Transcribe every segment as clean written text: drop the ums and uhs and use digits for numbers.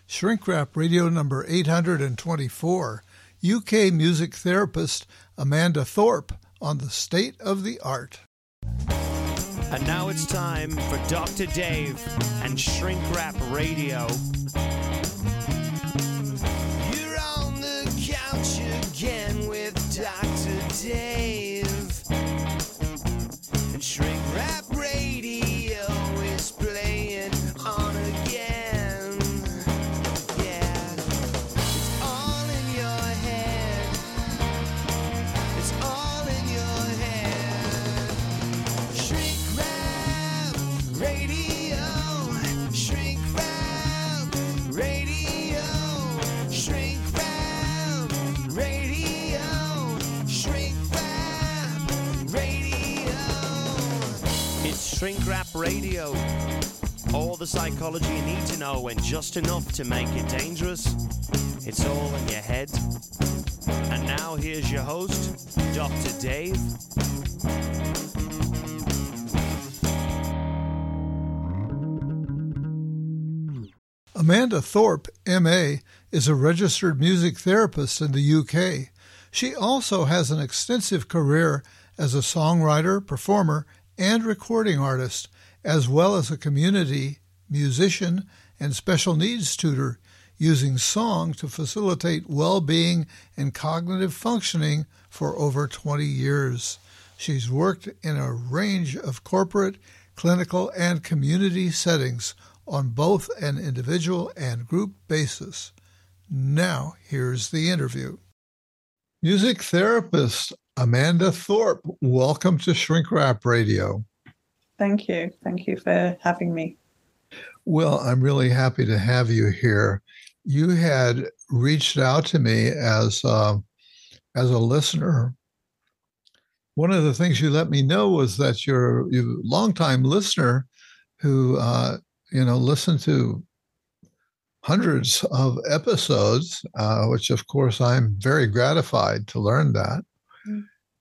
Shrink Rap Radio number 824, UK music therapist Amanda Thorpe on the state of the art. And now it's time for Dr. Dave and Shrink Rap Radio. You're on the couch again with Dr. Dave. And Shrink Rap Radio is playing on again. Yeah, it's all in your head. It's all in your head. Shrink Rap Radio. Shrink Rap Radio. Shrink Rap Radio. Shrink Rap Radio. It's Shrink Rap Radio. All the psychology you need to know and just enough to make it dangerous. It's all in your head. And now here's your host, Dr. Dave. Amanda Thorpe, M.A., is a registered music therapist in the UK. She also has an extensive career as a songwriter, performer, and recording artist, as well as a community musician and special needs tutor, using song to facilitate well-being and cognitive functioning for over 20 years. She's worked in a range of corporate, clinical, and community settings on both an individual and group basis. Now, here's the interview. Music therapist Amanda Thorpe, welcome to Shrink Rap Radio. Thank you. Thank you for having me. Well, I'm really happy to have you here. You had reached out to me as a listener. One of the things you let me know was that you're a longtime listener who, listened to hundreds of episodes, which, of course, I'm very gratified to learn that. Mm.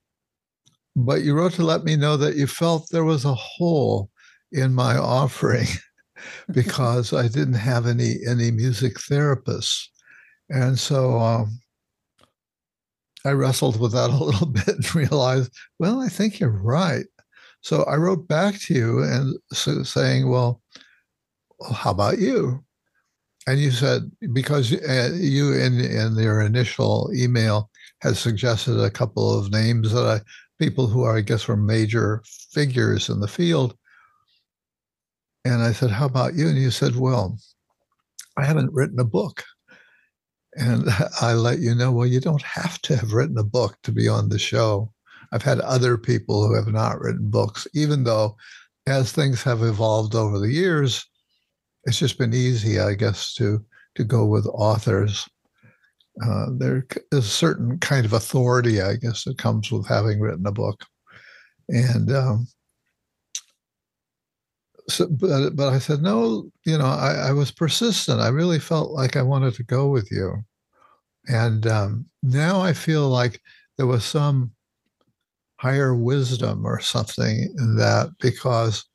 But you wrote to let me know that you felt there was a hole in my offering because I didn't have any music therapists. And so I wrestled with that a little bit and realized, well, I think you're right. So I wrote back to you and saying, well, how about you? And you said, because you in your initial email had suggested a couple of names that people who I guess were major figures in the field. And I said, how about you? And you said, well, I haven't written a book. And I let you know, well, you don't have to have written a book to be on the show. I've had other people who have not written books, even though as things have evolved over the years, it's just been easy, I guess, to go with authors. There is a certain kind of authority, I guess, that comes with having written a book. And but I said, no, I was persistent. I really felt like I wanted to go with you. And now I feel like there was some higher wisdom or something in that, because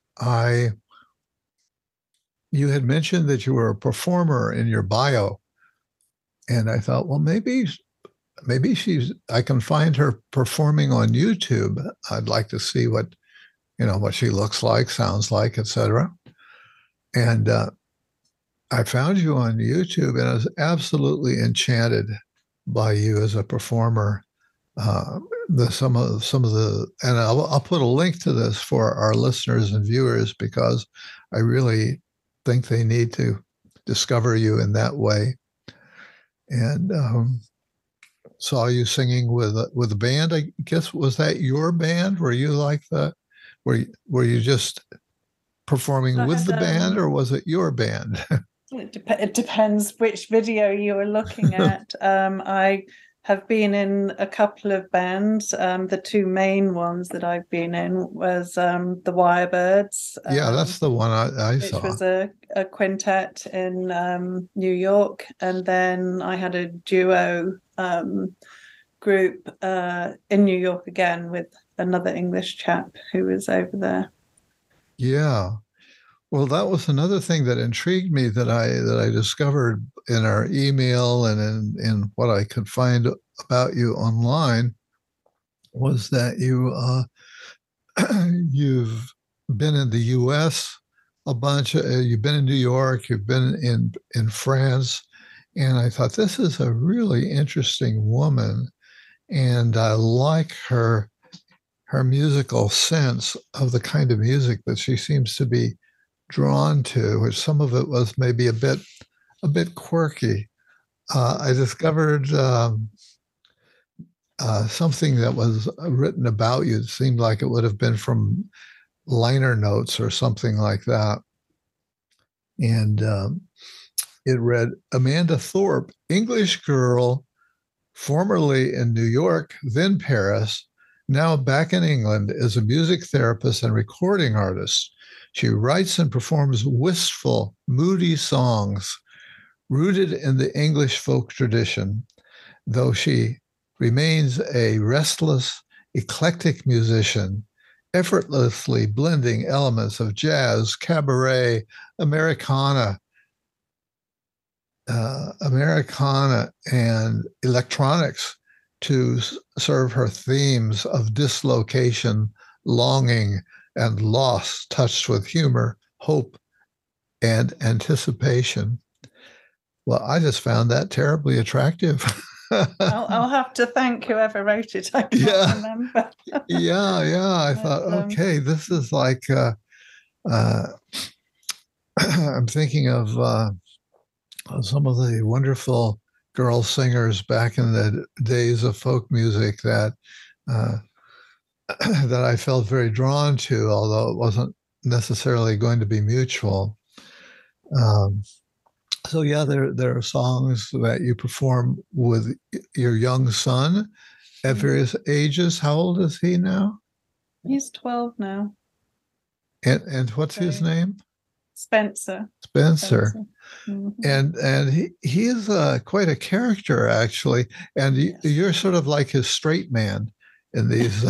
you had mentioned that you were a performer in your bio. And I thought, well, maybe I can find her performing on YouTube. I'd like to see what she looks like, sounds like, etc. And I found you on YouTube, and I was absolutely enchanted by you as a performer. Some of the, and I'll put a link to this for our listeners and viewers, because I really think they need to discover you in that way. And saw you singing with a band. I guess, was that your band? Were you like that? Were you just performing with the band, or was it your band? It depends which video you were looking at. I have been in a couple of bands. The two main ones that I've been in was the Wirebirds. Yeah, that's the one I saw. Which was a quintet in New York. And then I had a duo group in New York again with another English chap who was over there. Yeah. Well, that was another thing that intrigued me that I discovered in our email and in what I could find about you online was that you've been in the U.S. a bunch. You've been in New York. You've been in France, and I thought this is a really interesting woman, and I like her musical sense of the kind of music that she seems to be drawn to, which some of it was maybe a bit quirky. I discovered something that was written about you. It seemed like it would have been from liner notes or something like that. And it read Amanda Thorpe, English girl, formerly in New York, then Paris, now back in England, is a music therapist and recording artist. She writes and performs wistful, moody songs rooted in the English folk tradition, though she remains a restless, eclectic musician, effortlessly blending elements of jazz, cabaret, Americana, and electronics to serve her themes of dislocation, longing, and loss, touched with humor, hope, and anticipation. Well, I just found that terribly attractive. I'll have to thank whoever wrote it. I can't Yeah. remember. Yeah. I thought, okay, this is like I'm thinking of some of the wonderful girl singers back in the days of folk music that that I felt very drawn to, although it wasn't necessarily going to be mutual. Um, so yeah, there are songs that you perform with your young son at various ages. How old is he now? He's 12 now. And what's his name? Spencer. Spencer. Mm-hmm. And he is quite a character, actually. And you're sort of like his straight man in these.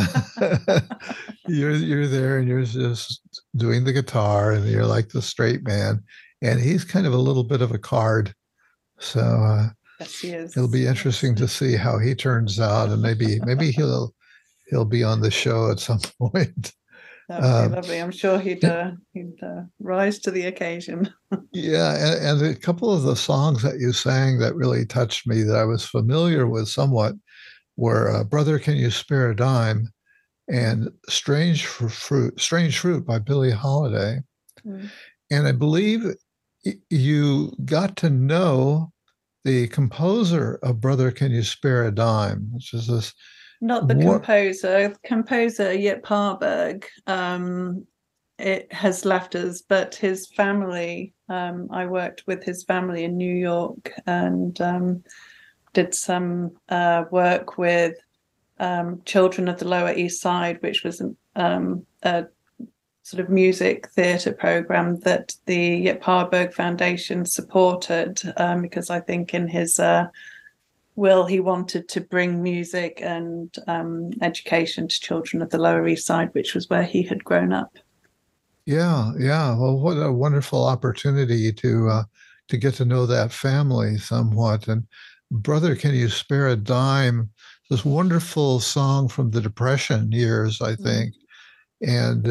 you're there and you're just doing the guitar, and you're like the straight man. And he's kind of a little bit of a card. So yes, he is. It'll be interesting to see how he turns out, and maybe he'll be on the show at some point. That'd be lovely. I'm sure he'd rise to the occasion. Yeah, and a couple of the songs that you sang that really touched me that I was familiar with somewhat were "Brother, Can You Spare a Dime" and "Strange Fruit" by Billie Holiday. Mm. And I believe you got to know the composer of "Brother, Can You Spare a Dime," which is this. Not the composer Yip Harburg. It has left us, but his family. I worked with his family in New York and did some work with children of the Lower East Side, which was a sort of music theatre program that the Yip Harburg Foundation supported, because I think in his will, he wanted to bring music and education to children of the Lower East Side, which was where he had grown up. Yeah. Well, what a wonderful opportunity to get to know that family somewhat. And "Brother, Can You Spare a Dime?" This wonderful song from the Depression years, I think. And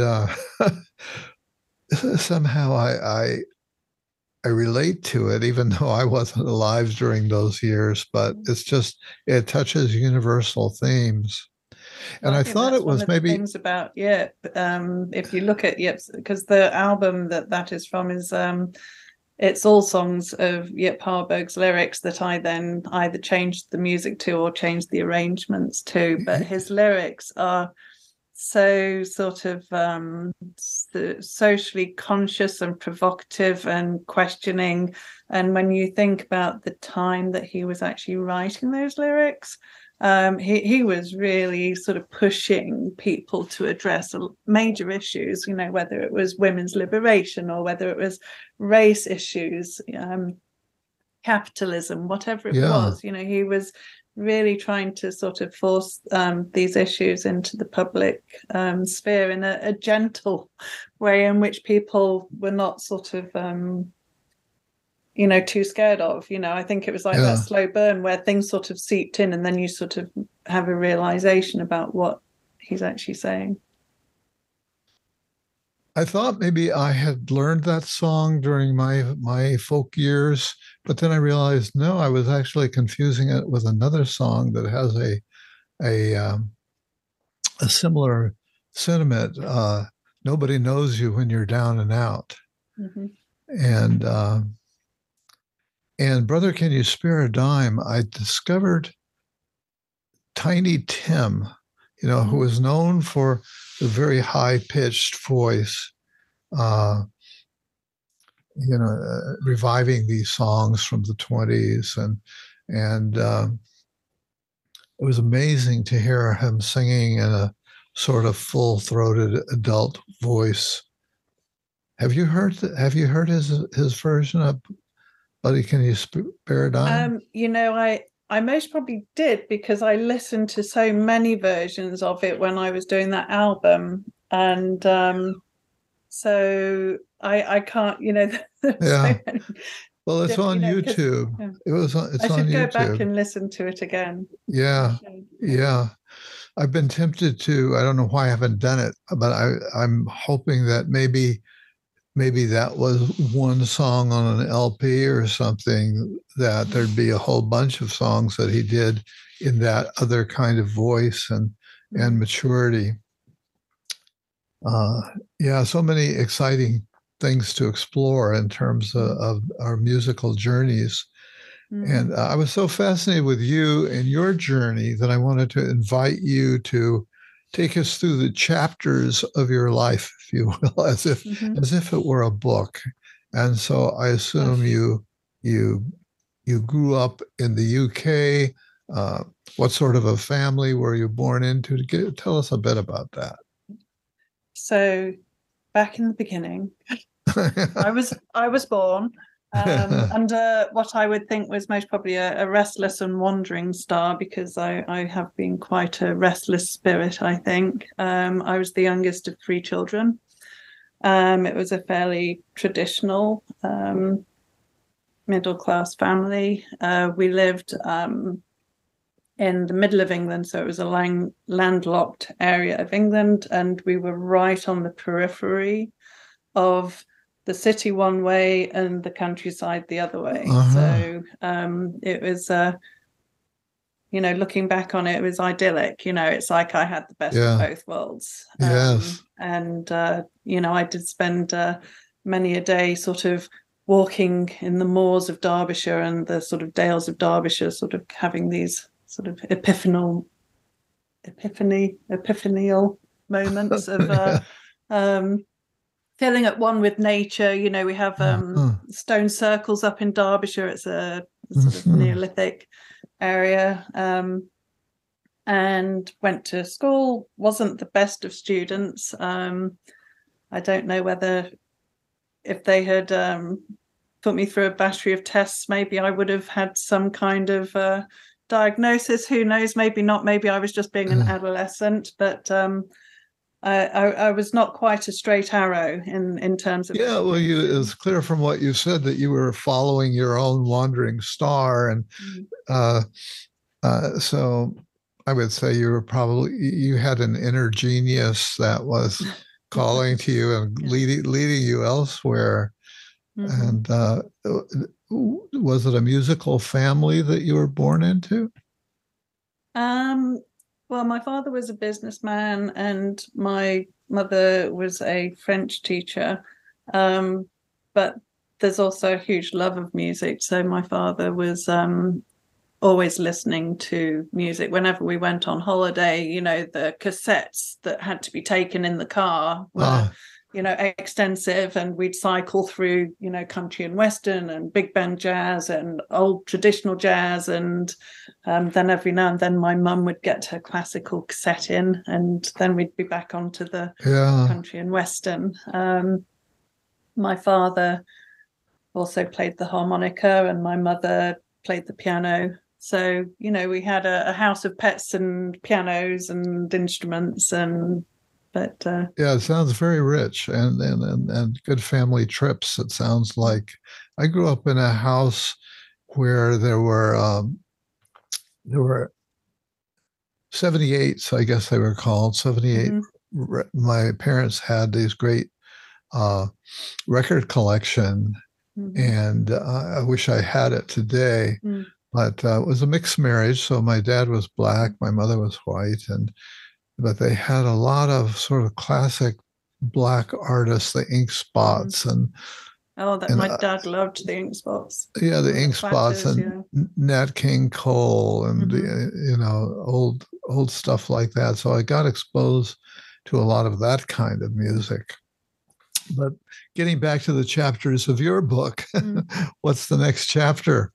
somehow I relate to it, even though I wasn't alive during those years, but it touches universal themes. And I thought it was maybe things about Yip. If you look at Yip's, because the album that is from is it's all songs of Yip Harburg's lyrics that I then either changed the music to or changed the arrangements to. But his lyrics are so sort of socially conscious and provocative and questioning. And when you think about the time that he was actually writing those lyrics, he was really sort of pushing people to address major issues, whether it was women's liberation or whether it was race issues. capitalism, whatever it Yeah. was. You know, he was really trying to sort of force these issues into the public sphere in a gentle way, in which people were not sort of too scared of. I think it was like that slow burn where things sort of seeped in, and then you sort of have a realization about what he's actually saying. I thought maybe I had learned that song during my folk years, but then I realized no, I was actually confusing it with another song that has a similar sentiment. Nobody knows you when you're down and out, Mm-hmm. and Brother, Can You Spare a Dime? I discovered Tiny Tim, who was known for the very high-pitched voice, reviving these songs from the 20s, and it was amazing to hear him singing in a sort of full-throated adult voice. Have you heard his version of Buddy, Can You Spare a Dime? I most probably did, because I listened to so many versions of it when I was doing that album, and so I can't, Yeah. Well, it's on YouTube. It's on YouTube. I should go back and listen to it again. Yeah. Yeah. I've been tempted to. I don't know why I haven't done it, but I'm hoping that maybe that was one song on an LP or something, that there'd be a whole bunch of songs that he did in that other kind of voice and maturity. So many exciting things to explore in terms of our musical journeys. Mm-hmm. And I was so fascinated with you and your journey that I wanted to invite you to take us through the chapters of your life, if you will, as if it were a book. And so I assume you grew up in the UK. What sort of a family were you born into? Tell us a bit about that. So, back in the beginning, I was born under what I would think was most probably a restless and wandering star, because I have been quite a restless spirit, I think. I was the youngest of 3 children. It was a fairly traditional middle-class family. We lived in the middle of England, so it was a landlocked area of England, and we were right on the periphery of the city one way and the countryside the other way. So it was, looking back on it, it was idyllic. It's like I had the best of both worlds. Yes. And, I did spend many a day sort of walking in the moors of Derbyshire and the sort of dales of Derbyshire, sort of having these sort of epiphanial moments of feeling at one with nature. We have stone circles up in Derbyshire. It's a sort of Neolithic area, and went to school. Wasn't the best of students. I don't know whether if they had put me through a battery of tests, maybe I would have had some kind of diagnosis. Who knows? Maybe not. Maybe I was just being an adolescent, but I was not quite a straight arrow in terms of. Yeah, well, it's clear from what you said that you were following your own wandering star, and so I would say you had an inner genius that was calling to you and leading you elsewhere. And was it a musical family that you were born into? Well, my father was a businessman and my mother was a French teacher. But there's also a huge love of music. So my father was always listening to music. Whenever we went on holiday, the cassettes that had to be taken in the car were, extensive, and we'd cycle through, country and western and big band jazz and old traditional jazz. And then every now and then my mum would get her classical cassette in, and then we'd be back onto the country and western. My father also played the harmonica, and my mother played the piano. So, we had a house of pets and pianos and instruments, Yeah, it sounds very rich and good family trips. It sounds like I grew up in a house where there were 78s, I guess they were called 78. My parents had these great record collection, and I wish I had it today. But it was a mixed marriage, so my dad was black, my mother was white, but they had a lot of sort of classic black artists, the Ink Spots, my dad loved the Ink Spots. Yeah, the Ink Spots and Nat King Cole and old stuff like that. So I got exposed to a lot of that kind of music. But getting back to the chapters of your book, what's the next chapter?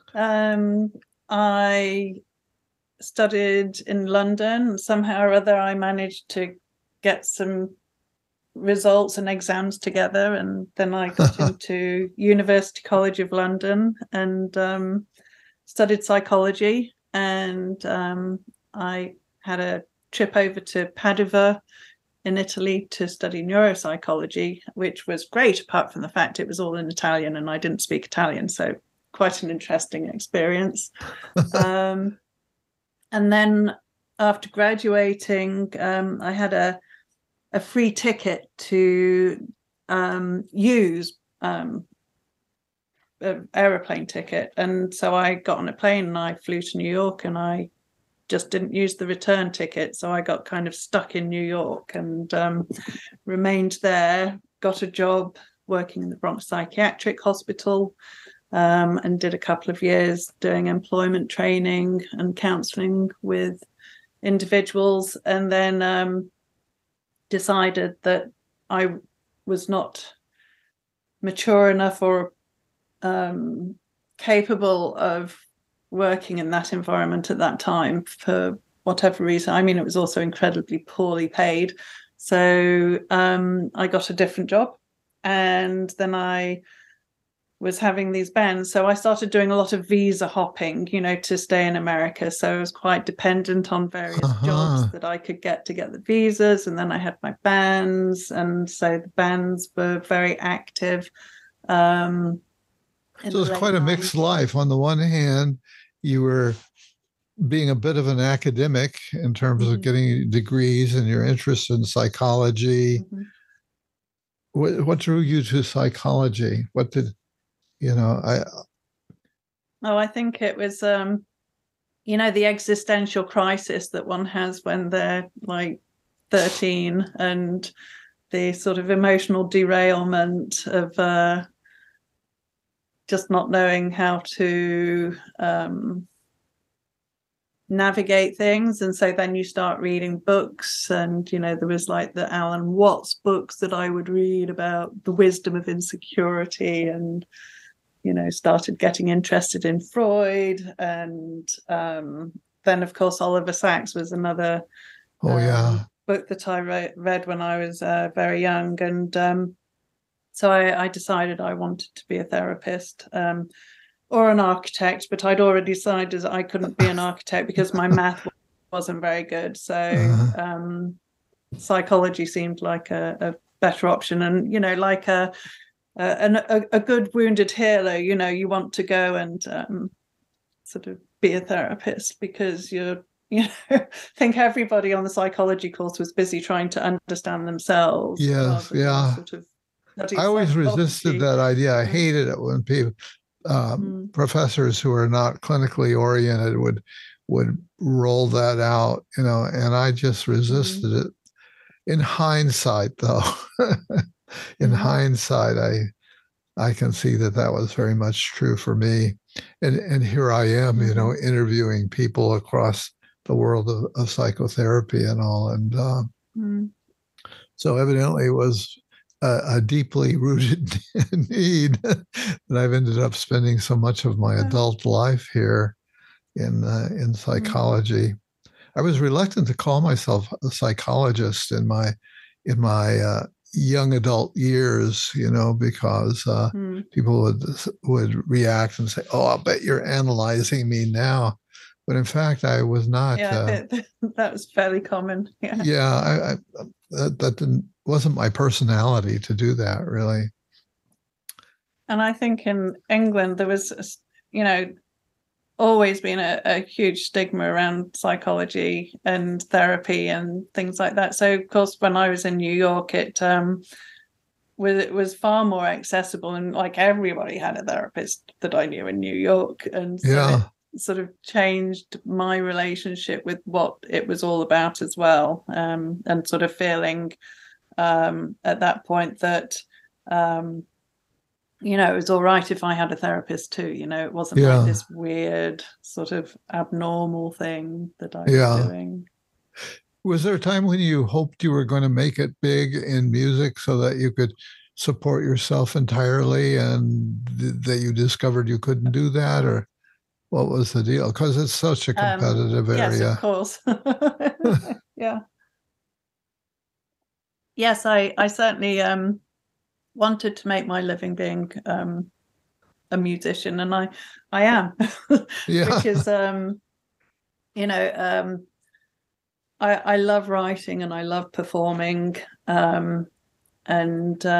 I studied in London. Somehow or other, I managed to get some results and exams together, and then I got into University College of London and studied psychology. And I had a trip over to Padua in Italy to study neuropsychology, which was great, apart from the fact it was all in Italian and I didn't speak Italian. So quite an interesting experience. And then after graduating, I had a free ticket to use an aeroplane ticket. And so I got on a plane and I flew to New York, and I just didn't use the return ticket. So I got kind of stuck in New York and remained there, got a job working in the Bronx Psychiatric Hospital, and did a couple of years doing employment training and counseling with individuals, and then decided that I was not mature enough or capable of working in that environment at that time for whatever reason. I mean, it was also incredibly poorly paid. So I got a different job, and then I was having these bands. So I started doing a lot of visa hopping, to stay in America. So I was quite dependent on various jobs that I could get to get the visas. And then I had my bands. And so the bands were very active. So it's quite a mixed life. On the one hand, you were being a bit of an academic in terms of getting degrees and your interest in psychology. What drew you to psychology? What did I think it was the existential crisis that one has when they're like 13, and the sort of emotional derailment of just not knowing how to navigate things. And so then you start reading books, and there was like the Alan Watts books that I would read about the wisdom of insecurity, and started getting interested in Freud. And then of course Oliver Sacks was another book that I read when I was very young. And so I decided I wanted to be a therapist or an architect, but I'd already decided I couldn't be an architect because my math wasn't very good. So psychology seemed like a better option. And like a good wounded healer, you want to go and sort of be a therapist, because think everybody on the psychology course was busy trying to understand themselves. Yes, yeah. I always resisted that idea. I hated it when people, professors who are not clinically oriented would roll that out, and I just resisted it. In hindsight, though, hindsight, I can see that was very much true for me. And here I am, interviewing people across the world of psychotherapy and all. And so evidently it was a deeply rooted need that I've ended up spending so much of my adult life here in psychology. I was reluctant to call myself a psychologist in my young adult years, because people would react and say, "Oh, I'll bet you're analyzing me now," but in fact, I was not. Yeah, that was fairly common. Yeah, yeah, that wasn't my personality to do that, really. And I think in England there was, always been a huge stigma around psychology and therapy and things like that. So, of course, when I was in New York, it was far more accessible, and like everybody had a therapist that I knew in New York, and so it sort of changed my relationship with what it was all about as well, and sort of feeling at that point that it was all right if I had a therapist too. It wasn't like this weird sort of abnormal thing that I was doing. Was there a time when you hoped you were going to make it big in music so that you could support yourself entirely, and that you discovered you couldn't do that, or what was the deal? Because it's such a competitive area. Yes, of course. Yeah. Yes, I certainly wanted to make my living being a musician, and I am. Because I love writing and I love performing, and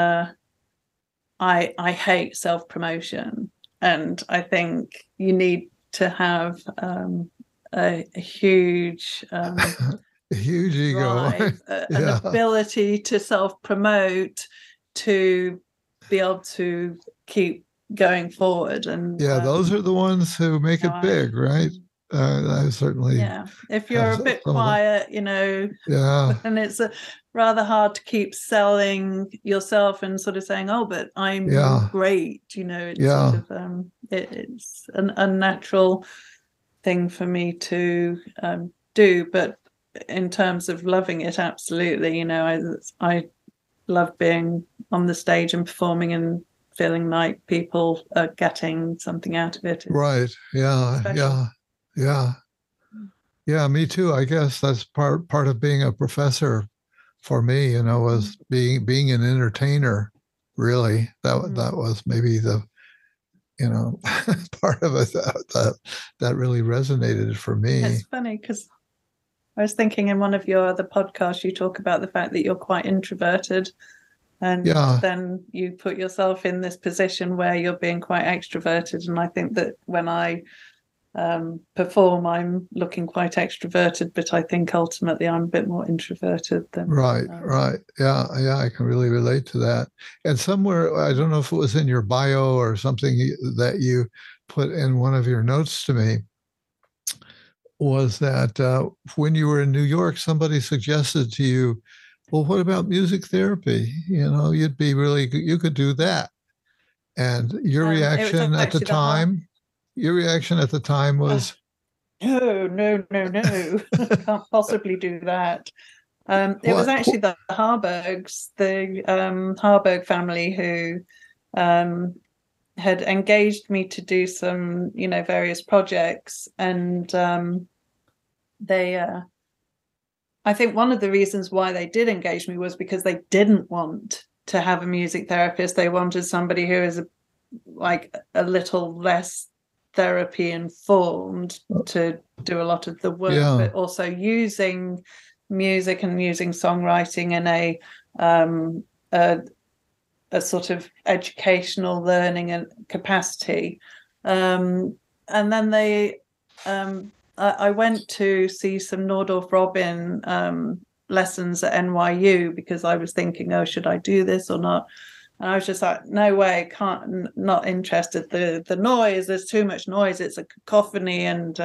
I hate self-promotion, and I think you need to have a huge huge ego, drive, an ability to self-promote, to be able to keep going forward. And those are the ones who make it big, right? I certainly if you're a bit quiet, and it's rather hard to keep selling yourself and sort of saying, oh, but I'm great, it's sort of it's an unnatural thing for me to do. But in terms of loving it, absolutely, I love being on the stage and performing and feeling like people are getting something out of it. Right. Yeah, me too. I guess that's part of being a professor for me, was being an entertainer. Really, that was maybe the part of it that really resonated for me. It's funny because I was thinking in one of your other podcasts, you talk about the fact that you're quite introverted, and then you put yourself in this position where you're being quite extroverted. And I think that when I perform, I'm looking quite extroverted, but I think ultimately I'm a bit more introverted than right. Yeah, I can really relate to that. And somewhere, I don't know if it was in your bio or something that you put in one of your notes to me, was that when you were in New York, somebody suggested to you, well, what about music therapy? You'd be you could do that. And your reaction at the time was, no, can't possibly do that. It was actually the Harburgs, the Harburg family, who had engaged me to do some, various projects, and they. I think one of the reasons why they did engage me was because they didn't want to have a music therapist. They wanted somebody who is a little less therapy informed to do a lot of the work, but also using music and using songwriting in a sort of educational learning and capacity. And then they I went to see some Nordorf Robin lessons at NYU because I was thinking, oh, should I do this or not? And I was just like, no way, not interested. The noise, there's too much noise. It's a cacophony, and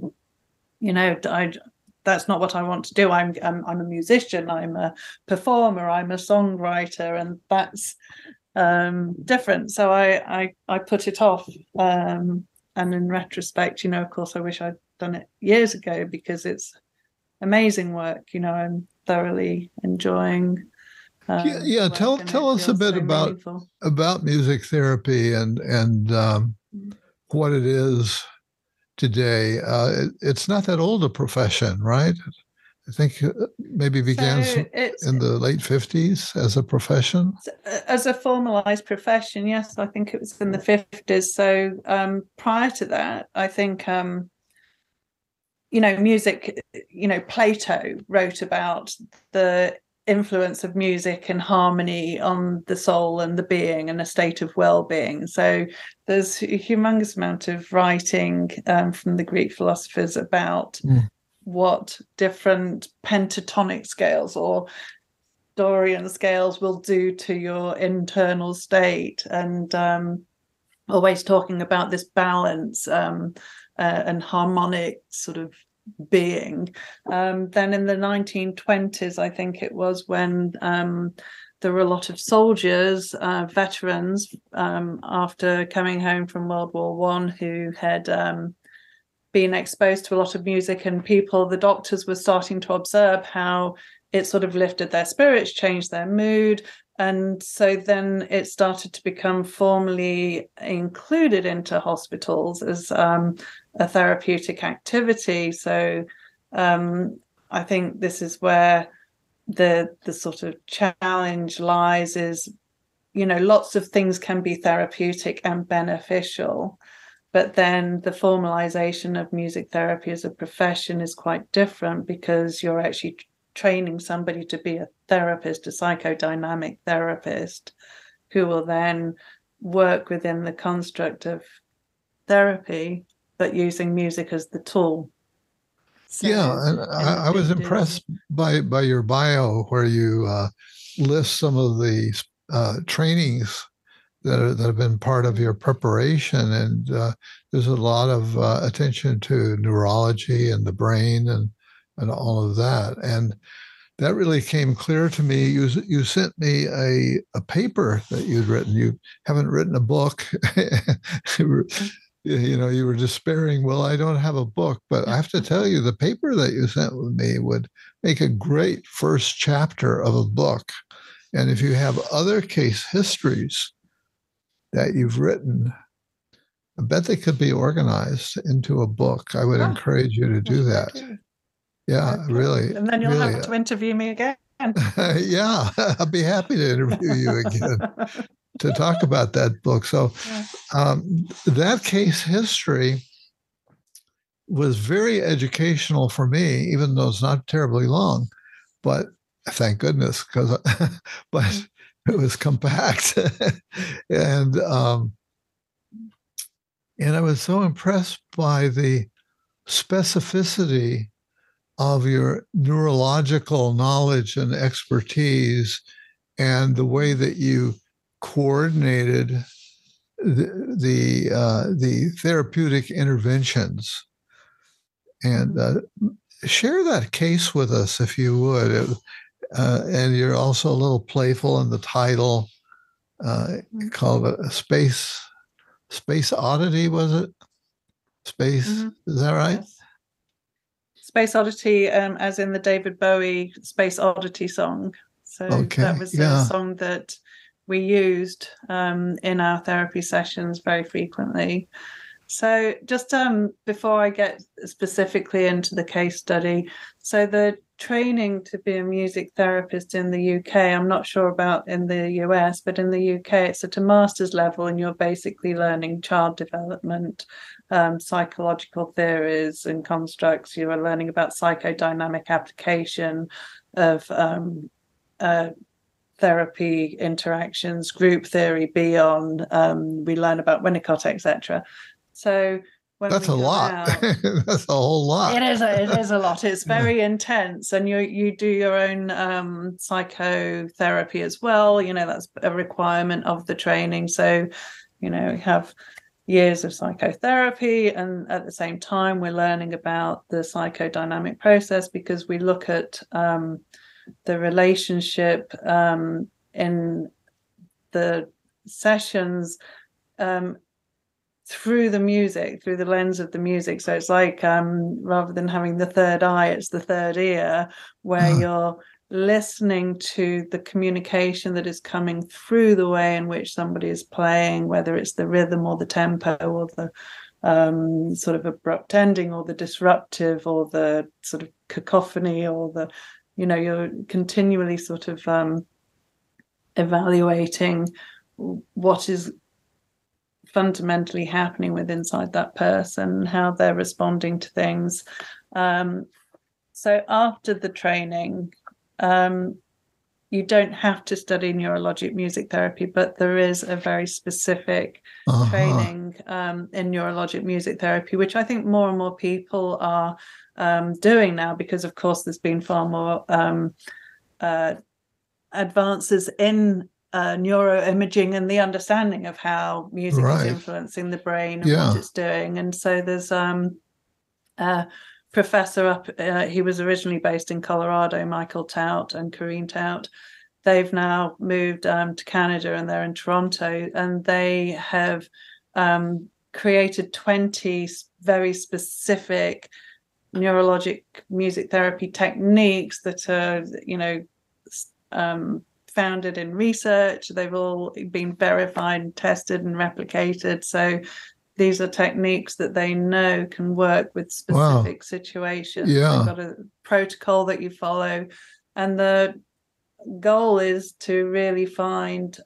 that's not what I want to do. I'm a musician. I'm a performer. I'm a songwriter, and that's different. So I put it off. And in retrospect, of course, I wish I'd done it years ago because it's amazing work. I'm thoroughly enjoying. Tell us a bit about music therapy and what it is today. It's not that old a profession, right? I think maybe began So it's in the late 50s as a profession. as a formalized profession. Yes, I think it was in the 50s. So prior to that, I think music. Plato wrote about the influence of music and harmony on the soul and the being and a state of well-being. So there's a humongous amount of writing from the Greek philosophers about what different pentatonic scales or Dorian scales will do to your internal state, and always talking about this balance and harmonic sort of being. Then in the 1920s, I think it was, when there were a lot of soldiers, veterans, after coming home from World War One, who had been exposed to a lot of music, and the doctors were starting to observe how it sort of lifted their spirits, changed their mood. And so then it started to become formally included into hospitals as a therapeutic activity. So I think this is where the sort of challenge lies, is, lots of things can be therapeutic and beneficial, but then the formalization of music therapy as a profession is quite different, because you're actually training somebody to be a therapist, a psychodynamic therapist, who will then work within the construct of therapy, but using music as the tool. So, yeah, and I was impressed by your bio, where you list some of the trainings that have been part of your preparation, and there's a lot of attention to neurology and the brain and all of that. And that really came clear to me. You sent me a paper that you'd written. You haven't written a book. You were despairing. Well, I don't have a book, but I have to tell you, the paper that you sent with me would make a great first chapter of a book. And if you have other case histories that you've written, I bet they could be organized into a book. I would encourage you to do that. Yeah, okay. Really. And then you'll have to interview me again. Yeah, I'll be happy to interview you again to talk about that book. So that case history was very educational for me, even though it's not terribly long, but thank goodness, but it was compact. And I was so impressed by the specificity of your neurological knowledge and expertise, and the way that you coordinated the therapeutic interventions. And share that case with us, if you would. And you're also a little playful in the title. Called it a Space Oddity, was it? Space, is that right? Yes. Space Oddity, as in the David Bowie Space Oddity song. So that was a song that we used in our therapy sessions very frequently. So just before I get specifically into the case study, so the training to be a music therapist in the UK, I'm not sure about in the US, but in the UK it's at a master's level, and you're basically learning child development, psychological theories and constructs. You are learning about psychodynamic application of therapy interactions, group theory, beyond. We learn about Winnicott, etc. So that's a lot. That's a whole lot. It is a lot. It's very intense, and you do your own psychotherapy as well. That's a requirement of the training. So, we have years of psychotherapy, and at the same time we're learning about the psychodynamic process, because we look at the relationship in the sessions through the music, through the lens of the music. So it's like rather than having the third eye, it's the third ear, where you're listening to the communication that is coming through the way in which somebody is playing, whether it's the rhythm or the tempo or the sort of abrupt ending, or the disruptive, or the sort of cacophony, or the, you're continually sort of evaluating what is fundamentally happening with inside that person, how they're responding to things. So after the training, you don't have to study neurologic music therapy, but there is a very specific training in neurologic music therapy, which I think more and more people are doing now, because of course there's been far more advances in neuroimaging and the understanding of how music is influencing the brain and what it's doing. And so there's professor up, he was originally based in Colorado, Michael Tout and Corinne Tout. They've now moved to Canada, and they're in Toronto, and they have created 20 very specific neurologic music therapy techniques that are, founded in research. They've all been verified and tested and replicated. So these are techniques that they know can work with specific situations. They've got a protocol that you follow. And the goal is to really find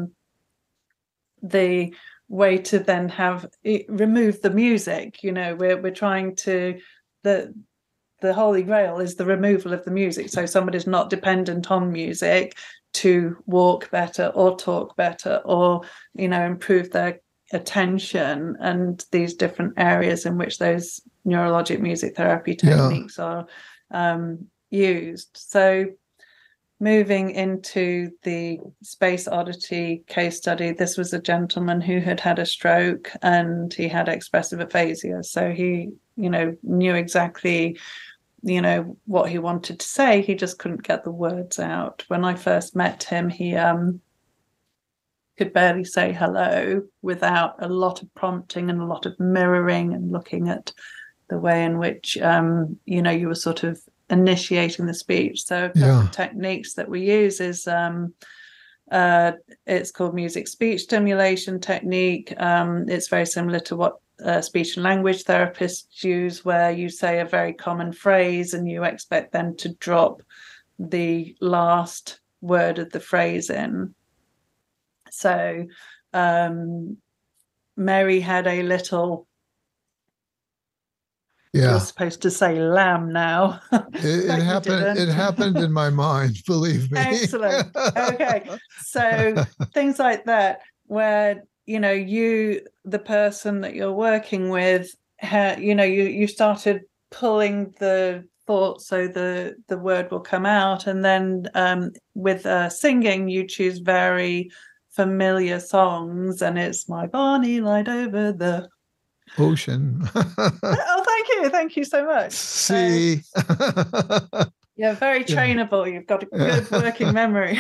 the way to then remove the music. We're trying to, the Holy Grail is the removal of the music. So somebody's not dependent on music to walk better or talk better or, improve their attention and these different areas in which those neurologic music therapy techniques are used. So moving into the Space Oddity case study, this was a gentleman who had a stroke and he had expressive aphasia. So he, knew exactly, what he wanted to say. He just couldn't get the words out. When I first met him, he could barely say hello without a lot of prompting and a lot of mirroring and looking at the way in which, you were sort of initiating the speech. So a couple of techniques that we use is it's called music speech stimulation technique. It's very similar to what speech and language therapists use, where you say a very common phrase and you expect them to drop the last word of the phrase in. So Mary had a little, you're supposed to say lamb now. It happened. It happened in my mind, believe me. Excellent. Okay. So things like that, where, the person that you're working with, you started pulling the thought so the word will come out. And then with singing, you choose very familiar songs, and it's My Bonnie Light Over the Ocean. Oh, thank you so much. See. You're very trainable. You've got a good working memory.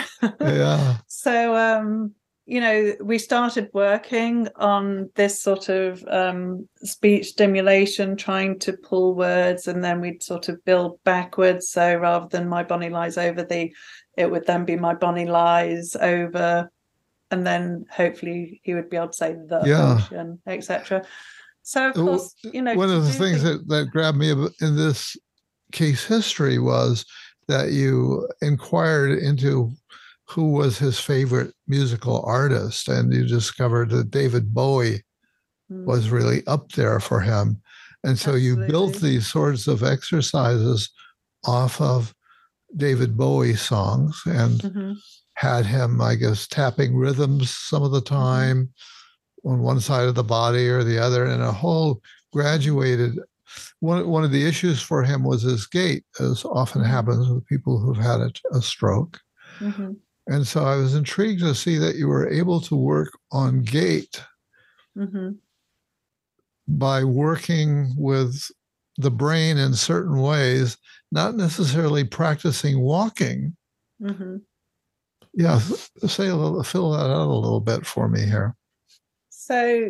So we started working on this sort of speech stimulation, trying to pull words, and then we'd sort of build backwards. So rather than My Bonnie Lies Over the, it would then be My Bonnie Lies Over, and then hopefully he would be able to say the ocean, etc. So, of course, one of the things that grabbed me in this case history was that you inquired into who was his favorite musical artist, and you discovered that David Bowie was really up there for him. And so you built these sorts of exercises off of David Bowie songs and had him, I guess, tapping rhythms some of the time on one side of the body or the other, and a whole graduated. One of the issues for him was his gait, as often happens with people who've had a stroke. And so I was intrigued to see that you were able to work on gait by working with the brain in certain ways, not necessarily practicing walking. Yeah, fill that out a little bit for me here. So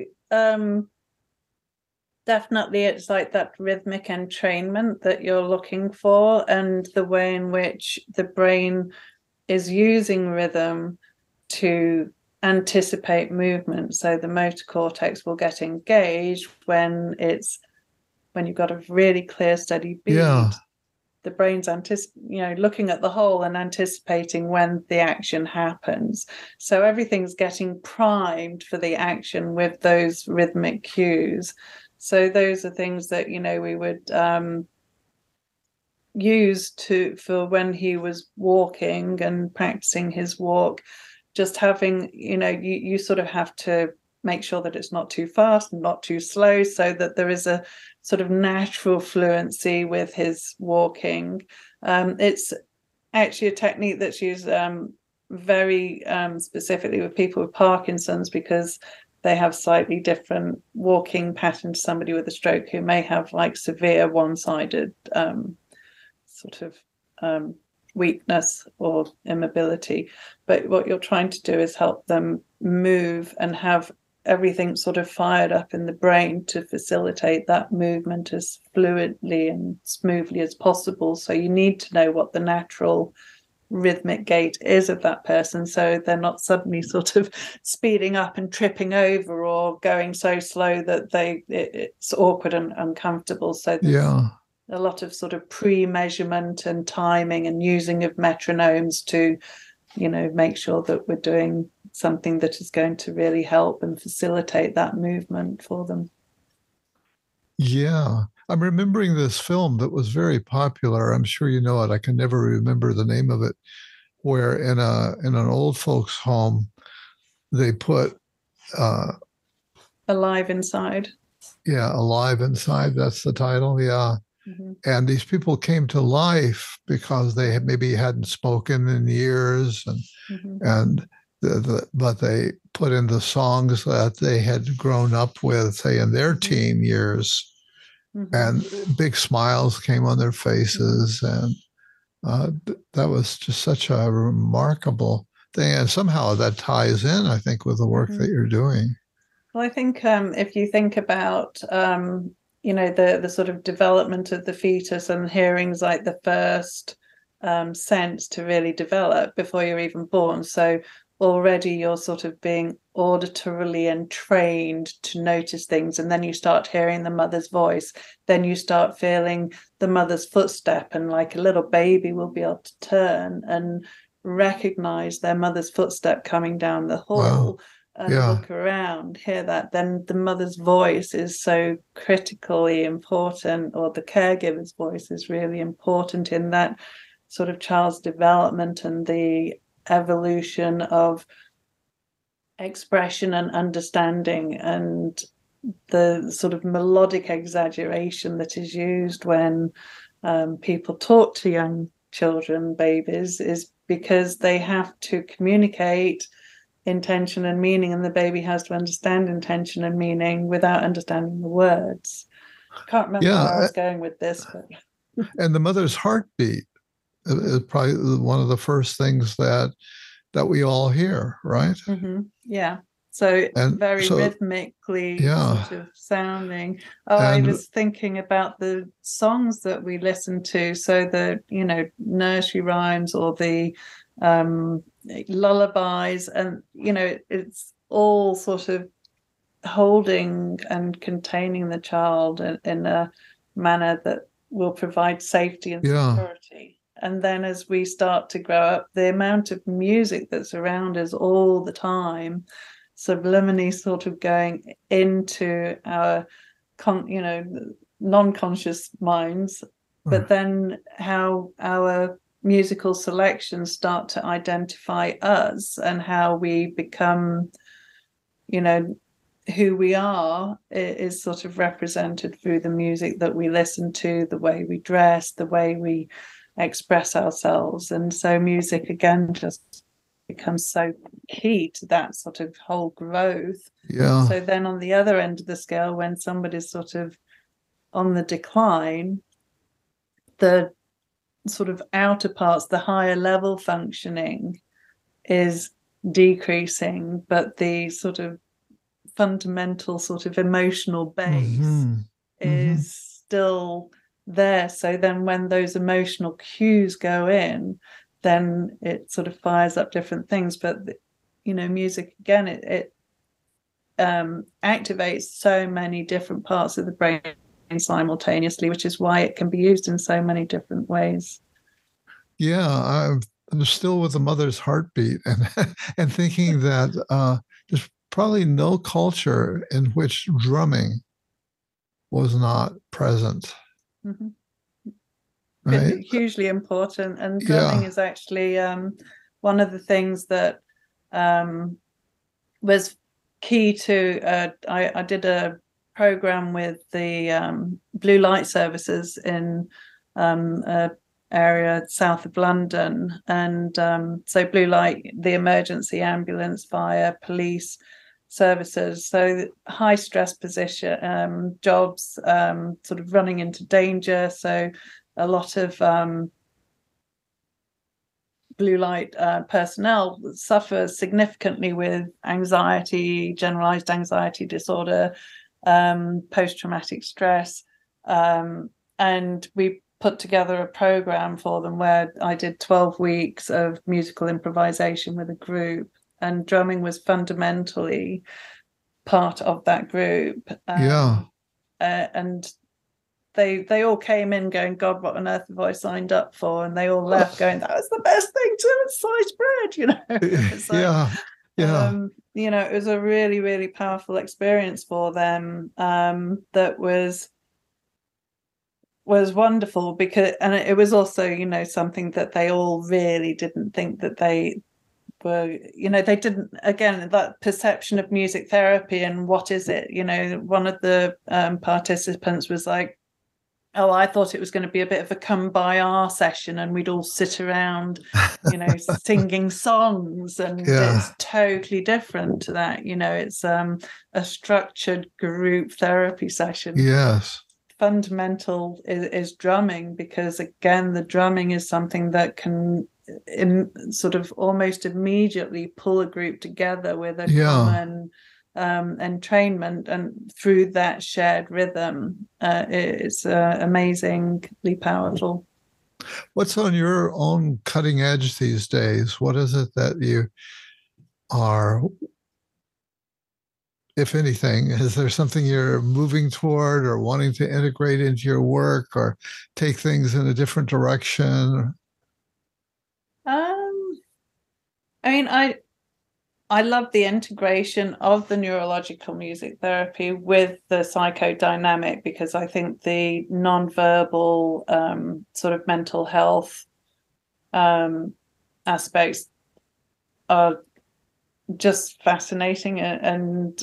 definitely it's like that rhythmic entrainment that you're looking for, and the way in which the brain is using rhythm to anticipate movement. So the motor cortex will get engaged when you've got a really clear, steady beat. Yeah. The brain's looking at the whole and anticipating when the action happens. So everything's getting primed for the action with those rhythmic cues. So those are things that, we would use for when he was walking and practicing his walk. Just having, you sort of have to make sure that it's not too fast and not too slow, so that there is a sort of natural fluency with his walking. It's actually a technique that's used very specifically with people with Parkinson's, because they have slightly different walking pattern to somebody with a stroke who may have like severe one-sided sort of weakness or immobility. But what you're trying to do is help them move and have everything sort of fired up in the brain to facilitate that movement as fluidly and smoothly as possible. So you need to know what the natural rhythmic gait is of that person, so they're not suddenly sort of speeding up and tripping over, or going so slow that it's awkward and uncomfortable. So there's a lot of sort of pre-measurement and timing and using of metronomes to make sure that we're doing something that is going to really help and facilitate that movement for them. Yeah. I'm remembering this film that was very popular. I'm sure you know it. I can never remember the name of it, where in an old folks' home, they put Alive Inside. Yeah, Alive Inside. That's the title. Yeah. Mm-hmm. And these people came to life because they maybe hadn't spoken in years, and but they put in the songs that they had grown up with, say, in their teen years, and big smiles came on their faces, and that was just such a remarkable thing. And somehow that ties in, I think, with the work that you're doing. Well, I think if you think about the sort of development of the fetus, and hearing's like the first sense to really develop before you're even born. So already you're sort of being auditorily entrained to notice things, and then you start hearing the mother's voice, then you start feeling the mother's footstep, and like a little baby will be able to turn and recognize their mother's footstep coming down the hall. Wow. And look around, hear that. Then the mother's voice is so critically important, or the caregiver's voice is really important in that sort of child's development and the evolution of expression and understanding, and the sort of melodic exaggeration that is used when people talk to young children, babies, is because they have to communicate intention and meaning, and the baby has to understand intention and meaning without understanding the words. I can't remember where I was going with this, but and the mother's heartbeat is probably one of the first things that we all hear, right? Yeah. So very rhythmically sort of sounding. I was thinking about the songs that we listen to. So the nursery rhymes, or the lullabies, and it's all sort of holding and containing the child in a manner that will provide safety and security. And then as we start to grow up, the amount of music that's around us all the time, subliminally sort of going into our non-conscious minds, but then how our musical selections start to identify us, and how we become, who we are is sort of represented through the music that we listen to, the way we dress, the way we express ourselves. And so music again just becomes so key to that sort of whole growth. So then on the other end of the scale, when somebody's sort of on the decline, the sort of outer parts, the higher level functioning is decreasing, but the sort of fundamental sort of emotional base is still there. So then when those emotional cues go in, then it sort of fires up different things. But music again, it activates so many different parts of the brain simultaneously, which is why it can be used in so many different ways. Yeah, I'm still with the mother's heartbeat, and and thinking that there's probably no culture in which drumming was not present. Mm-hmm. Right? Hugely important, and drumming is actually one of the things that was key to. I did a program with the Blue Light Services in a area south of London, and so Blue Light, the emergency ambulance, fire, police services, so high stress position jobs, sort of running into danger. So a lot of blue light personnel suffer significantly with anxiety, generalized anxiety disorder, post-traumatic stress, and we put together a program for them where I did 12 weeks of musical improvisation with a group, and drumming was fundamentally part of that group. And they all came in going, God, what on earth have I signed up for? And they all left going, that was the best thing to sliced bread, it was a really, really powerful experience for them, that was wonderful, because, and it was also, something that they all really didn't think that they were, they didn't, again, that perception of music therapy and what is it, one of the participants was like, oh, I thought it was going to be a bit of a kumbaya session and we'd all sit around, singing songs, and it's totally different to that. It's a structured group therapy session. Yes. Fundamental is drumming, because again, the drumming is something that can sort of almost immediately pull a group together with a common entrainment, and through that shared rhythm, it's amazingly powerful. What's on your own cutting edge these days? What is it that you are, if anything, is there something you're moving toward or wanting to integrate into your work or take things in a different direction? I love the integration of the neurological music therapy with the psychodynamic, because I think the nonverbal sort of mental health aspects are just fascinating and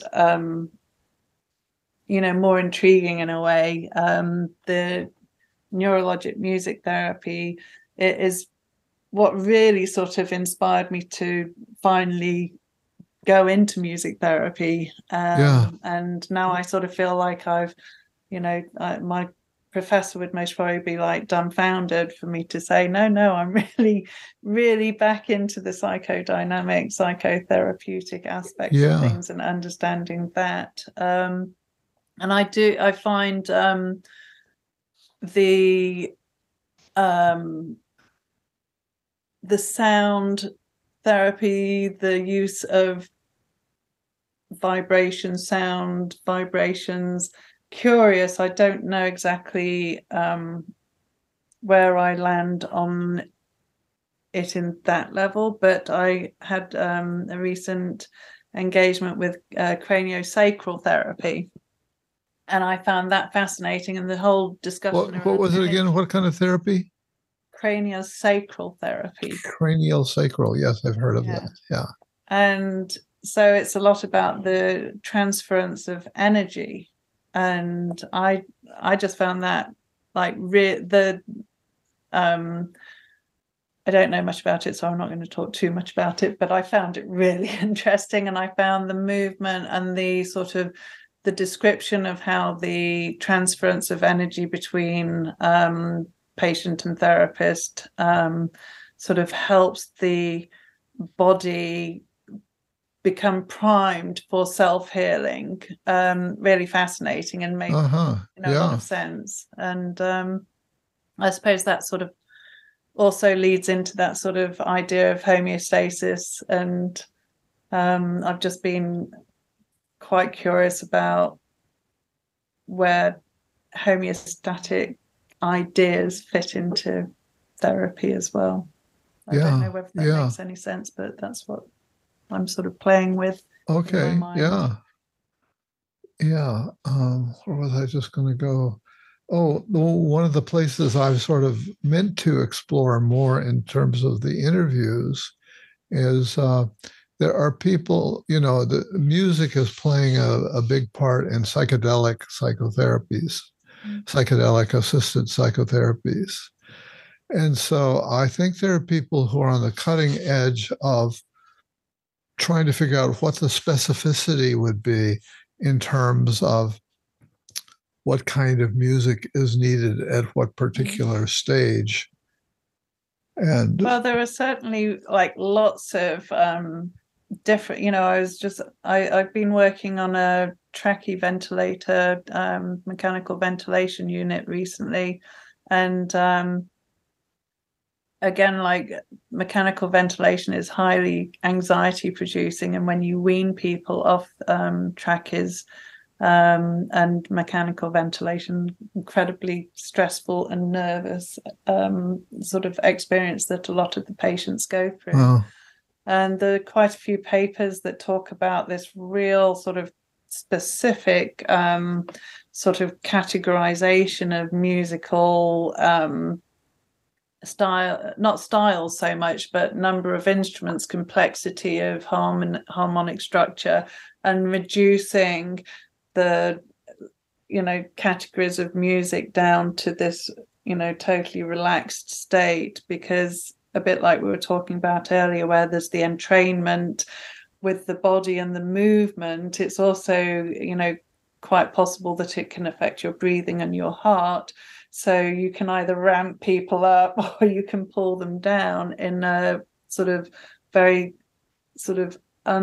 more intriguing in a way. The neurologic music therapy is what really sort of inspired me to finally go into music therapy. And now I sort of feel like I've, my professor would most probably be like dumbfounded for me to say, no, I'm really, really back into the psychodynamic, psychotherapeutic aspects of things and understanding that. And I find the sound therapy, the use of sound vibrations, curious. I don't know exactly where I land on it in that level, but I had a recent engagement with craniosacral therapy, and I found that fascinating. And the whole discussion. What was it again? What kind of therapy? Craniosacral therapy. Craniosacral, yes, I've heard of that. Yeah. And so it's a lot about the transference of energy, and I just found that like I don't know much about it, so I'm not going to talk too much about it, but I found it really interesting, and I found the movement and the sort of the description of how the transference of energy between patient and therapist sort of helps the body become primed for self-healing. Really fascinating, and made a lot of sense. And I suppose that sort of also leads into that sort of idea of homeostasis and I've just been quite curious about where homeostatic ideas fit into therapy as well. I don't know whether that makes any sense, but that's what I'm sort of playing with. Okay. In my mind. Yeah. Yeah. Where was I just going to go? Oh, one of the places I've sort of meant to explore more in terms of the interviews is there are people, the music is playing a big part in psychedelic psychotherapies, psychedelic assisted psychotherapies. And so I think there are people who are on the cutting edge of trying to figure out what the specificity would be in terms of what kind of music is needed at what particular stage. And well, there are certainly like lots of different, I've been working on a trachea ventilator, mechanical ventilation unit recently. And again, like mechanical ventilation is highly anxiety producing. And when you wean people off tracheas and mechanical ventilation, incredibly stressful and nervous sort of experience that a lot of the patients go through. Wow. And there are quite a few papers that talk about this real sort of specific sort of categorization of musical not styles so much, but number of instruments, complexity of harmonic structure, and reducing the categories of music down to this totally relaxed state, because a bit like we were talking about earlier, where there's the entrainment with the body and the movement, it's also quite possible that it can affect your breathing and your heart. So you can either ramp people up or you can pull them down in a sort of very sort of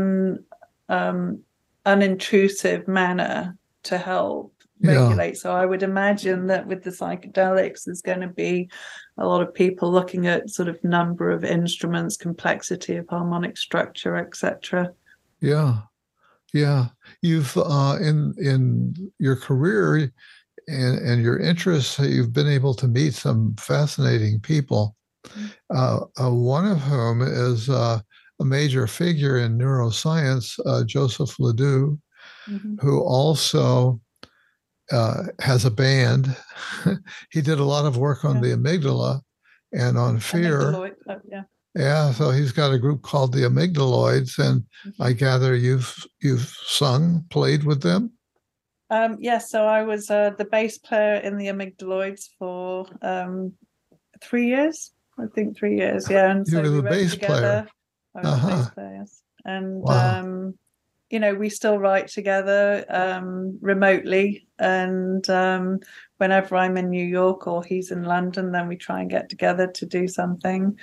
unintrusive manner to help regulate. So I would imagine that with the psychedelics, there's going to be a lot of people looking at sort of number of instruments, complexity of harmonic structure, etc. Yeah. You've in your career and your interests, you've been able to meet some fascinating people. One of whom is a major figure in neuroscience, Joseph Ledoux, who also has a band. He did a lot of work on the amygdala and on fear. Yeah, so he's got a group called the Amygdaloids, and I gather you've sung, played with them. Yes, so I was the bass player in the Amygdaloids for 3 years. I think 3 years, yeah. And you so were the we bass player. I was the bass player, yes. And wow. We still write together remotely, and whenever I'm in New York or he's in London, then we try and get together to do something.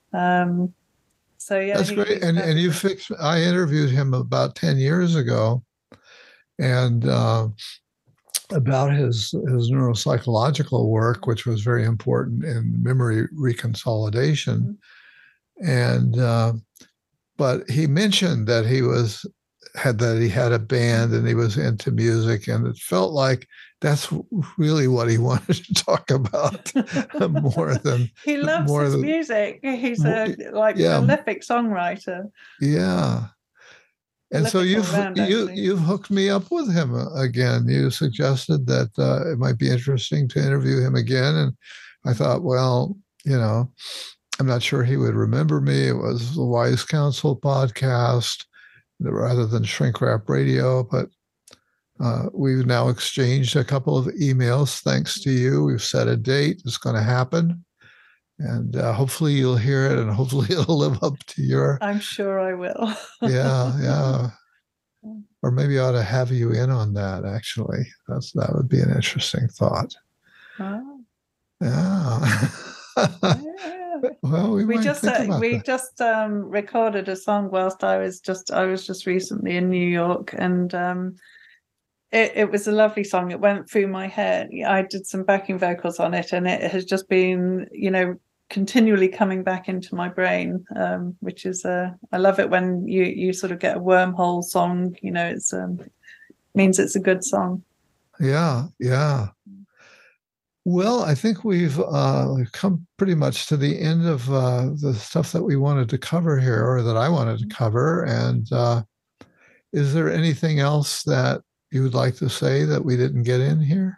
So yeah, that's great. And I interviewed him about 10 years ago, and about his neuropsychological work, which was very important in memory reconsolidation. And but he mentioned that he had a band and he was into music, and it felt like that's really what he wanted to talk about more than he loves his music. He's a prolific songwriter. Yeah. And so you've hooked me up with him again. You suggested that it might be interesting to interview him again, and I thought, well, I'm not sure he would remember me. It was the Wise Counsel podcast rather than Shrink Rap Radio, but we've now exchanged a couple of emails thanks to you. We've set a date. It's going to happen. And hopefully you'll hear it, and hopefully it'll live up to your... I'm sure I will. Yeah. Or maybe I ought to have you in on that, actually. That would be an interesting thought. Oh. Yeah. Well, we just recorded a song whilst I was just recently in New York, and it was a lovely song. It went through my head. I did some backing vocals on it, and it has just been, continually coming back into my brain, which is I love it when you sort of get a wormhole song. It's means it's a good song. Yeah, yeah. Well, I think we've come pretty much to the end of the stuff that we wanted to cover here, or that I wanted to cover. And is there anything else that you would like to say that we didn't get in here?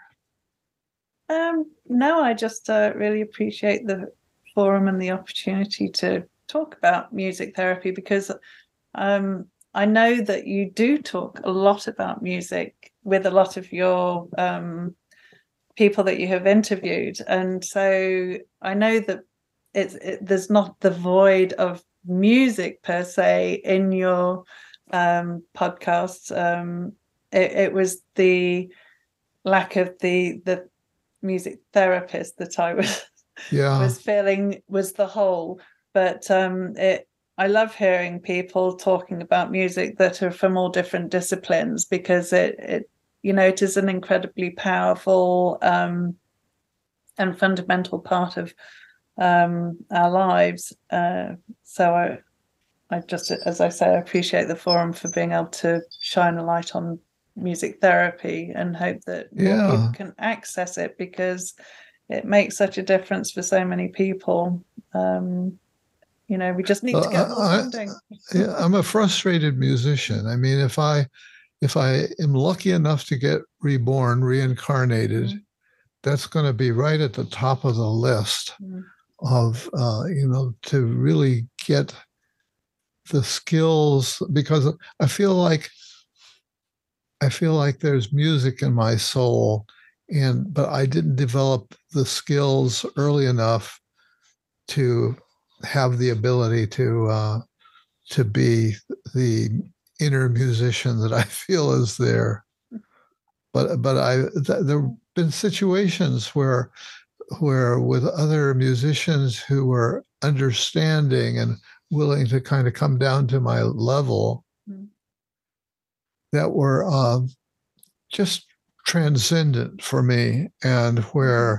No, I just really appreciate the forum and the opportunity to talk about music therapy, because I know that you do talk a lot about music with a lot of your people that you have interviewed, and so I know that there's not the void of music per se in your podcasts. It was the lack of the music therapist that I was feeling was the whole. But I love hearing people talking about music that are from all different disciplines, because it is an incredibly powerful and fundamental part of our lives. So I just, as I say, I appreciate the forum for being able to shine a light on music therapy, and hope that more people can access it, because it makes such a difference for so many people. We just need to get more funding. I'm a frustrated musician. I mean, if I am lucky enough to get reincarnated, that's going to be right at the top of the list of, to really get the skills, because I feel like there's music in my soul, but I didn't develop the skills early enough to have the ability to be the inner musician that I feel is there. But there have been situations where with other musicians who were understanding and willing to kind of come down to my level, that were just transcendent for me, and where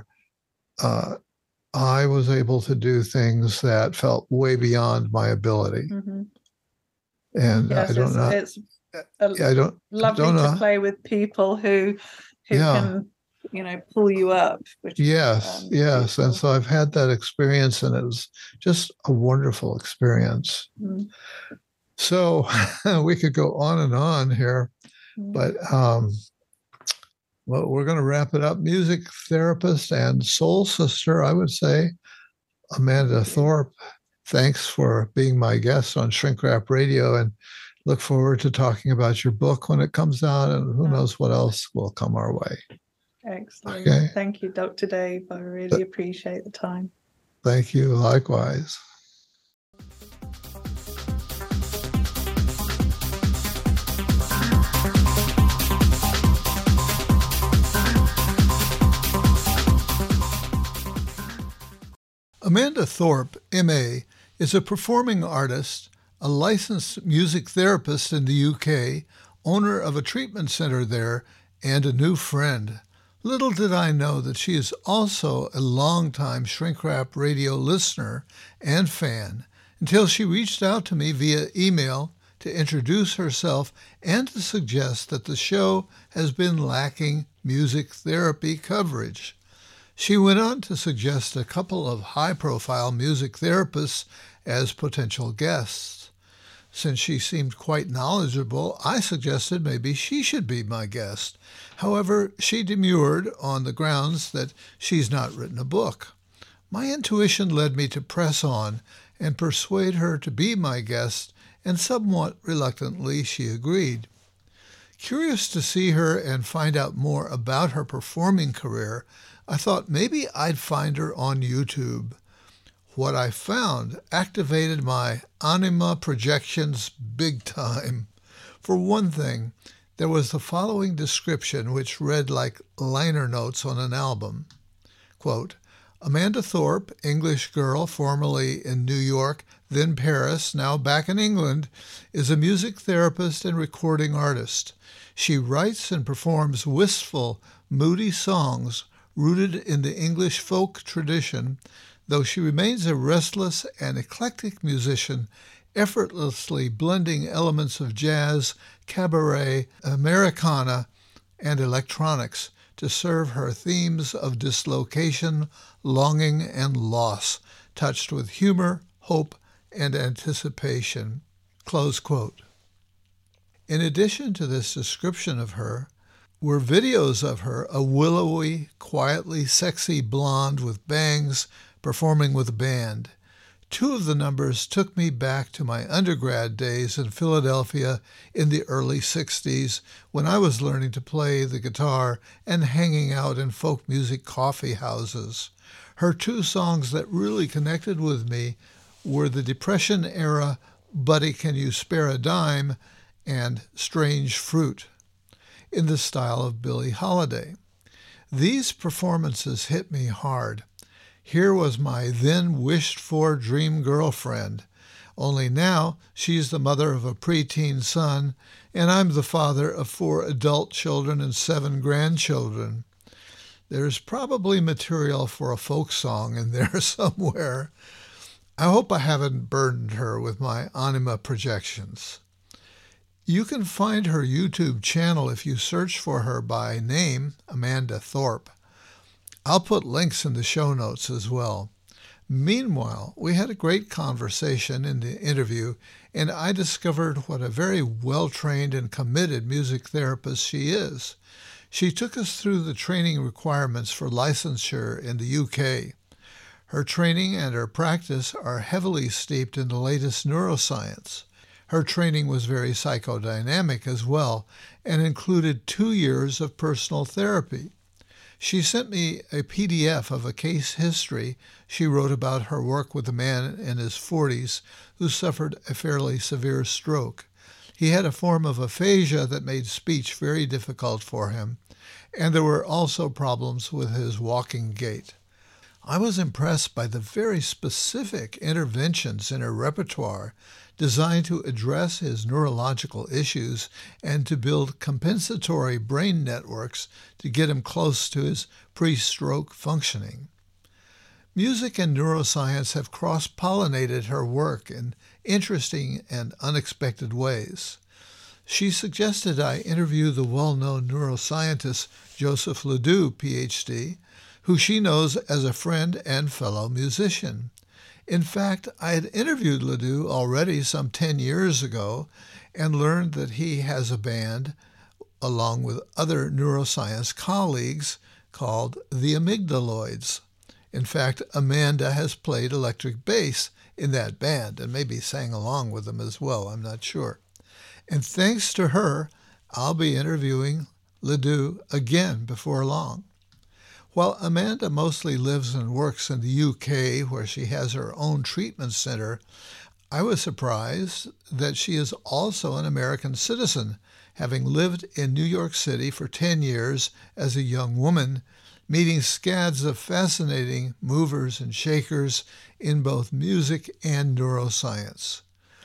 I was able to do things that felt way beyond my ability. And yes, I don't know. It's lovely to play with people who can, pull you up. Yes. And so I've had that experience, and it was just a wonderful experience. So we could go on and on here, but well, we're going to wrap it up. Music therapist and soul sister, I would say, Amanda Thorpe, thanks for being my guest on Shrink Rap Radio, and look forward to talking about your book when it comes out, and who knows what else will come our way. Excellent. Okay. Thank you, Dr. Dave. I really appreciate the time. Thank you. Likewise. Amanda Thorpe, M.A., is a performing artist, a licensed music therapist in the UK, owner of a treatment center there, and a new friend. Little did I know that she is also a longtime Shrink Rap Radio listener and fan, until she reached out to me via email to introduce herself and to suggest that the show has been lacking music therapy coverage. She went on to suggest a couple of high-profile music therapists as potential guests. Since she seemed quite knowledgeable, I suggested maybe she should be my guest. However, she demurred on the grounds that she's not written a book. My intuition led me to press on and persuade her to be my guest, and somewhat reluctantly she agreed. Curious to see her and find out more about her performing career, I thought maybe I'd find her on YouTube. What I found activated my anima projections big time. For one thing, there was the following description which read like liner notes on an album. Quote, Amanda Thorpe, English girl, formerly in New York, then Paris, now back in England, is a music therapist and recording artist. She writes and performs wistful, moody songs rooted in the English folk tradition though she remains a restless and eclectic musician, effortlessly blending elements of jazz, cabaret, Americana, and electronics to serve her themes of dislocation, longing, and loss, touched with humor, hope, and anticipation." Close quote. In addition to this description of her, were videos of her, a willowy, quietly sexy blonde with bangs, performing with a band. Two of the numbers took me back to my undergrad days in Philadelphia in the early 60s when I was learning to play the guitar and hanging out in folk music coffee houses. Her two songs that really connected with me were the Depression-era "Buddy, Can You Spare a Dime" and "Strange Fruit," in the style of Billie Holiday. These performances hit me hard. Here was my then wished-for dream girlfriend, only now she's the mother of a preteen son, and I'm the father of 4 adult children and 7 grandchildren. There's probably material for a folk song in there somewhere. I hope I haven't burdened her with my anima projections. You can find her YouTube channel if you search for her by name, Amanda Thorpe. I'll put links in the show notes as well. Meanwhile, we had a great conversation in the interview, and I discovered what a very well-trained and committed music therapist she is. She took us through the training requirements for licensure in the UK. Her training and her practice are heavily steeped in the latest neuroscience. Her training was very psychodynamic as well, and included 2 years of personal therapy. She sent me a PDF of a case history she wrote about her work with a man in his 40s who suffered a fairly severe stroke. He had a form of aphasia that made speech very difficult for him, and there were also problems with his walking gait. I was impressed by the very specific interventions in her repertoire designed to address his neurological issues and to build compensatory brain networks to get him close to his pre-stroke functioning. Music and neuroscience have cross-pollinated her work in interesting and unexpected ways. She suggested I interview the well-known neuroscientist Joseph Ledoux, Ph.D., who she knows as a friend and fellow musician. In fact, I had interviewed Ledoux already some 10 years ago and learned that he has a band, along with other neuroscience colleagues, called the Amygdaloids. In fact, Amanda has played electric bass in that band and maybe sang along with them as well, I'm not sure. And thanks to her, I'll be interviewing Ledoux again before long. While Amanda mostly lives and works in the UK, where she has her own treatment center, I was surprised that she is also an American citizen, having lived in New York City for 10 years as a young woman, meeting scads of fascinating movers and shakers in both music and neuroscience.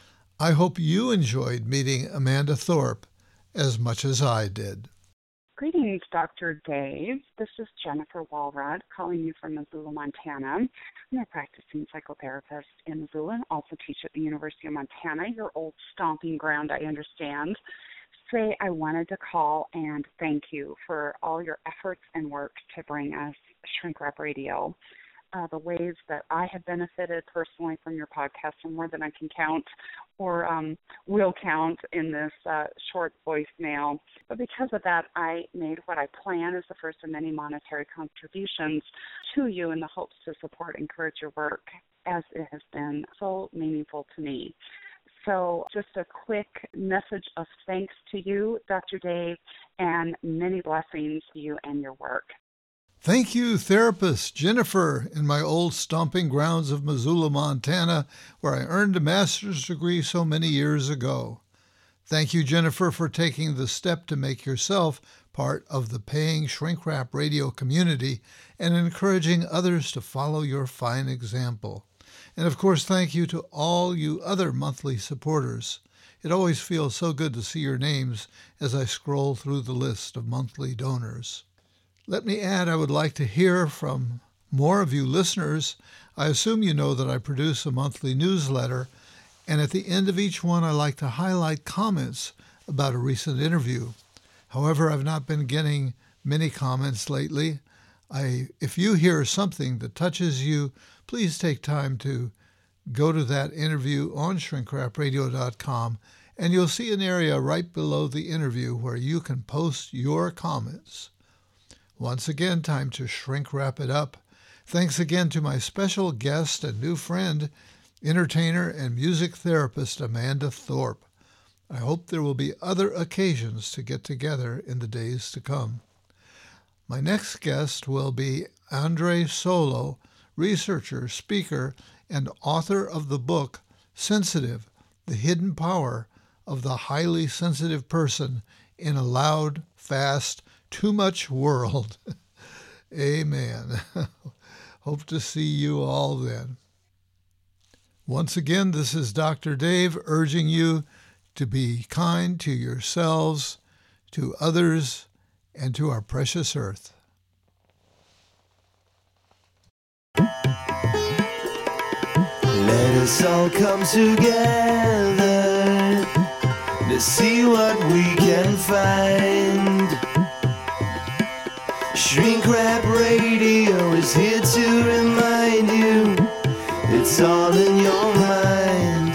I hope you enjoyed meeting Amanda Thorpe as much as I did. Greetings, Dr. Dave. This is Jennifer Walrod calling you from Missoula, Montana. I'm a practicing psychotherapist in Missoula and also teach at the University of Montana, your old stomping ground, I understand. Today, I wanted to call and thank you for all your efforts and work to bring us Shrink Rap Radio. The ways that I have benefited personally from your podcast are more than I can count or will count in this short voicemail. But because of that, I made what I plan as the first of many monetary contributions to you in the hopes to support and encourage your work, as it has been so meaningful to me. So just a quick message of thanks to you, Dr. Dave, and many blessings to you and your work. Thank you, therapist Jennifer, in my old stomping grounds of Missoula, Montana, where I earned a master's degree so many years ago. Thank you, Jennifer, for taking the step to make yourself part of the paying Shrink Rap Radio community and encouraging others to follow your fine example. And of course, thank you to all you other monthly supporters. It always feels so good to see your names as I scroll through the list of monthly donors. Let me add, I would like to hear from More of you listeners, I assume you know that I produce a monthly newsletter, and at the end of each one I like to highlight comments about a recent interview. However, I've not been getting many comments lately. If you hear something that touches you, please take time to go to that interview on shrinkwrapradio.com, and you'll see an area right below the interview where you can post your comments. Once again, time to shrink wrap it up. Thanks again to my special guest and new friend, entertainer and music therapist Amanda Thorpe. I hope there will be other occasions to get together in the days to come. My next guest will be Andre Solo, researcher, speaker, and author of the book Sensitive, The Hidden Power of the Highly Sensitive Person in a Loud, Fast, Too Much World. Amen. Hope to see you all then. Once again, this is Dr. Dave urging you to be kind to yourselves, to others, and to our precious earth. Let us all come together to see what we can find. Shrink Wrap Radio is here to remind you it's all in your mind.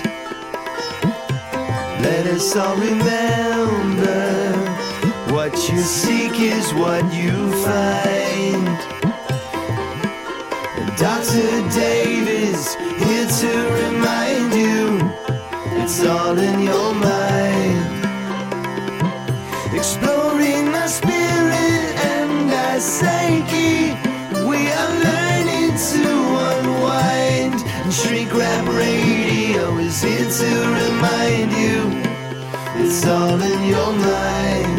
Let us all remember what you seek is what you find. And Dr. Dave is here to remind you it's all in your mind. Exploring our spirit and our psyche, we are learning to unwind. And Shrink Wrap Radio is here to remind you it's all in your mind.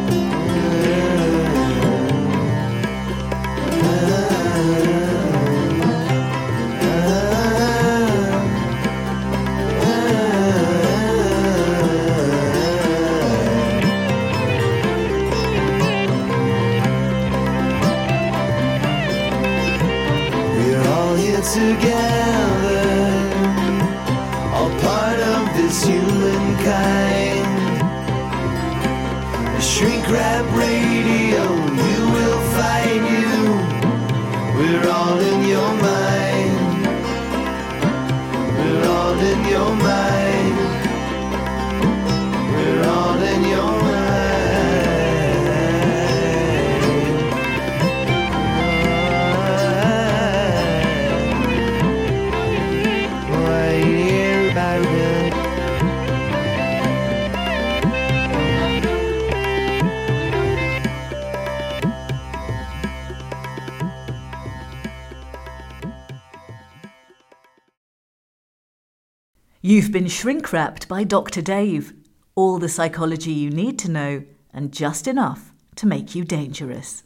Together, all part of this humankind. Shrink Wrap Radio, you will find you. We're all in your mind. We're all in your mind. We're all in your mind. You've been shrink-wrapped by Dr. Dave. All the psychology you need to know, and just enough to make you dangerous.